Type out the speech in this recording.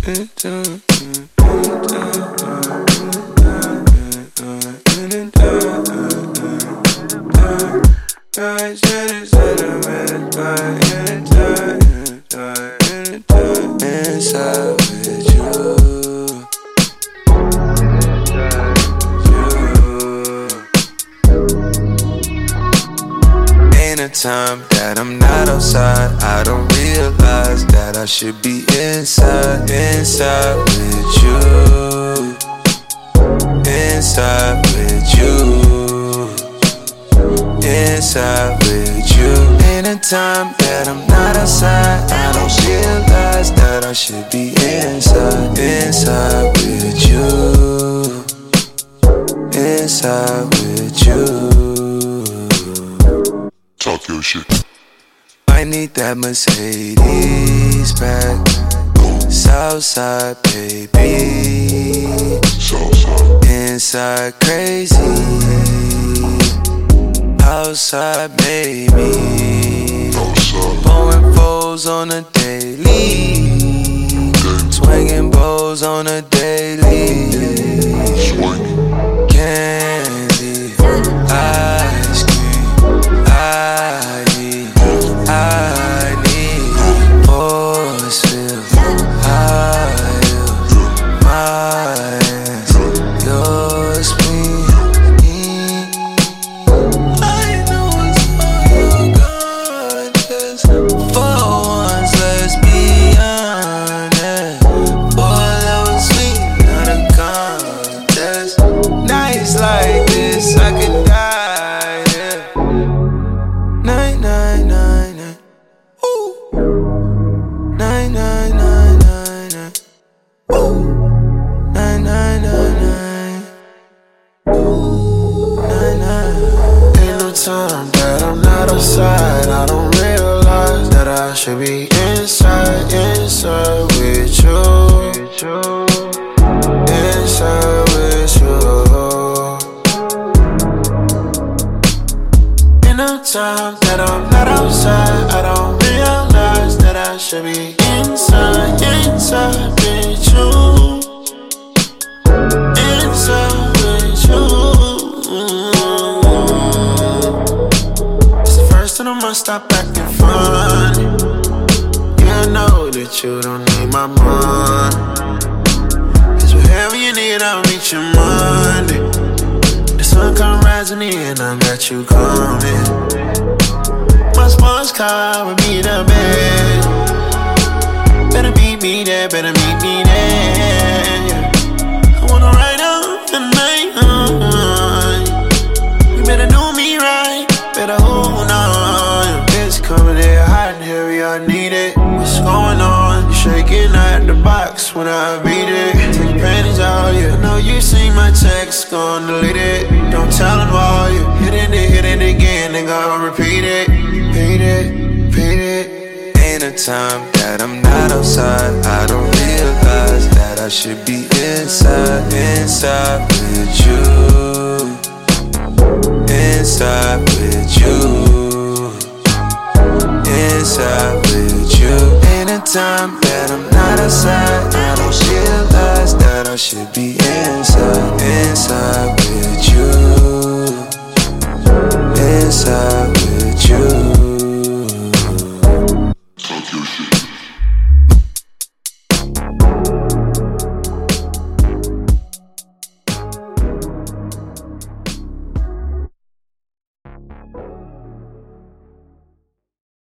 Time that I'm not outside, I don't realize that I should be inside, inside with you, inside with you, inside with you. Anytime that I'm not outside, I don't realize that I should be inside, inside with you, inside with you. Talk your shit. I need that Mercedes back. Southside, baby. Southside. Inside, crazy. Outside, maybe. Outside. Blowing foes on a daily. Swinging bows on a daily. Swing. Candy. Ice cream. I need force field, higher, my hands, your spleen. I know it's all you're gone, just for once, let's be honest. Boy, that was sweet, not a contest. Nights like this, I could die, yeah. Night, night, night, night. Ooh. Night, night, night, night, night. Ooh. Night, night, night, night. Ooh. Night, night. Ain't no time that I'm not outside. I don't realize that I should be inside, inside with you, inside with you. Ain't no time that I'm not outside. I don't realize that I should be inside, inside with you, inside with you. It's the first time I must stop acting funny. Yeah, I know that you don't need my money. 'Cause whatever you need, I'll meet you Monday. The sun come rising in, I got you coming. My sports car will be the best. Better meet me there, better meet me there, yeah. I wanna ride up the night. You better do me right, better hold on. It's coming in hot and heavy, I need it. What's going on? You shaking at the box when I beat it. Take your panties out, yeah. I know you see my text, gon' delete it. Don't tell them all you hit it again, they gon' repeat it. Beat it, beat it. Ain't a time that I'm not outside, I don't realize that I should be inside, inside with you, inside with you, inside with you. Ain't a time that I'm not outside, I don't realize that I should be inside, inside with you, inside with you. Talk your shit.